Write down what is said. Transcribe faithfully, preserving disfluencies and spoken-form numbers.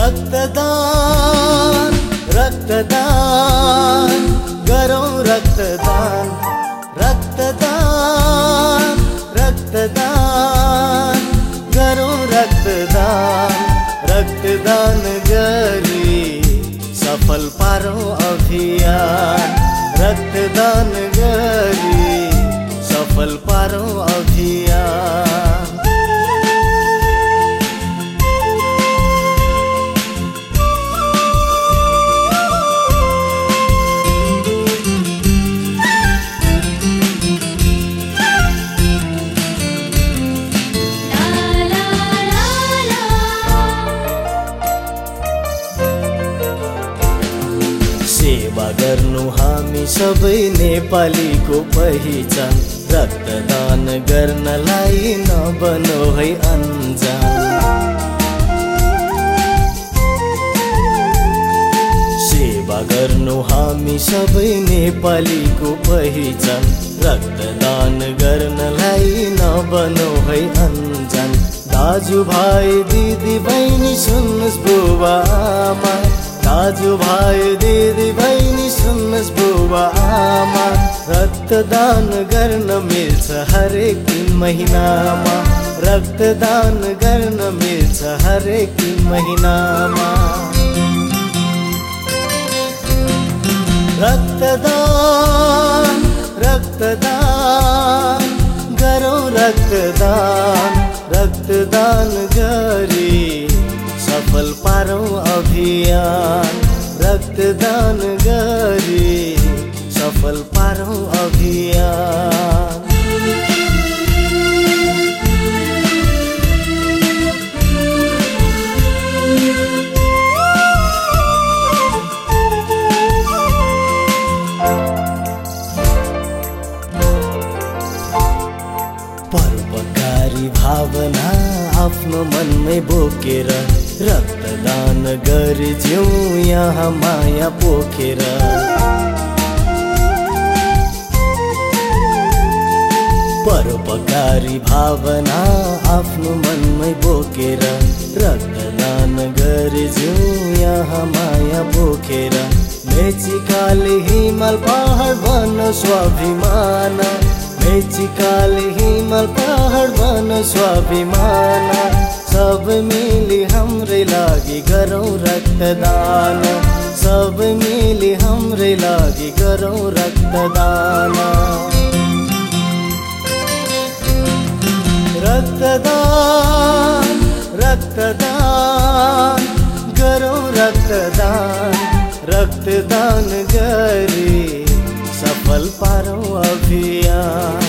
रक्तदान रक्तदान गरौँ रक्तदान रक्तदान रक्तदान गरौँ रक्तदान रक्तदान गरी सफल पारौँ अभियान रक्तदान गरी सफल पारौँ अभियान। सेवा गर्नु हामी सबै नेपालीको पहिचान रक्तदान गर्नलाई नबनो है अन्जान। सेवा गर्नु हामी सबै नेपालीको पहिचान रक्तदान गर्नलाई नबनो है अन्जान। दाजुभाइ दिदी बहिनी सुन्नुस् बुबा आमा दाजु भाइ दिदी बहिनी सुन्नुस् बुबा आमा रक्तदान गर्न मिल्छ हरेक दिन महिनामा रक्तदान गर्न मिल्छ हरेक दिन महिनामा। रक्तदान रक्तदान गरौँ रक्तदान रक्तदान गरी सफल पारौँ अभियान रक्तदान गरी सफल पारौँ अभियान। परोपकारी भावना आफ्नो मनमै बोकेर रक्तदान गरिज्यौँ यहाँ माया पोखेर। परोपकारी भावना आफ्नो मनमै बोकेर रक्तदान गरिज्यौँ यहाँ माया पोखेर। मेचिकाले हिमाल पहाड बन्न स्वाभिमान मेचिकाले हिमाल पहाड बन्न स्वाभिमान। सब मिली हाम्रै लागि गरौँ रक्तदान सब मिली हाम्रै लागि गरौँ रक्तदान। रक्तदान रक्तदान गरौँ रक्तदान रक्तदान गरी सफल पारौँ अभियान।